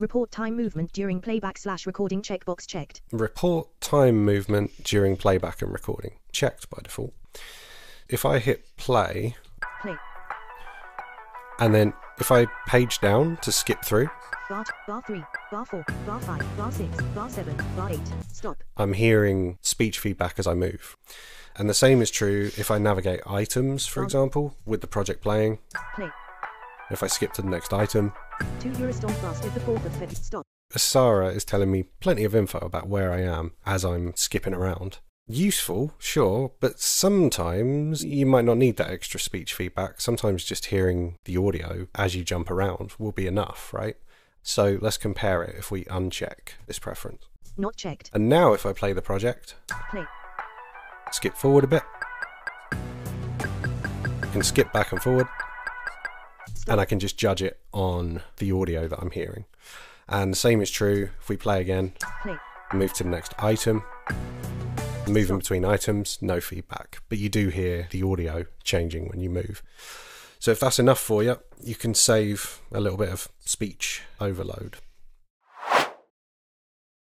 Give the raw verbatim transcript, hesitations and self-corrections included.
Report time movement during playback slash recording checkbox checked. Report time movement during playback and recording. Checked by default. If I hit play, Play. and then if I page down to skip through, Bar, t- bar three, bar four, bar five, bar six, bar seven, bar eight. Stop. I'm hearing speech feedback as I move. And the same is true if I navigate items, for Bar- example, with the project playing. Play. If I skip to the next item, Two Eurostorm fast with the fourth of February. Stop. Asara is telling me plenty of info about where I am as I'm skipping around. Useful, sure, but sometimes you might not need that extra speech feedback. Sometimes just hearing the audio as you jump around will be enough, right? So let's compare it if we uncheck this preference. Not checked. And now if I play the project, Play. skip forward a bit, I can skip back and forward, Stop. and I can just judge it on the audio that I'm hearing. And the same is true if we play again, Play. move to the next item, moving Stop. between items, no feedback, but you do hear the audio changing when you move. So if that's enough for you, you can save a little bit of speech overload.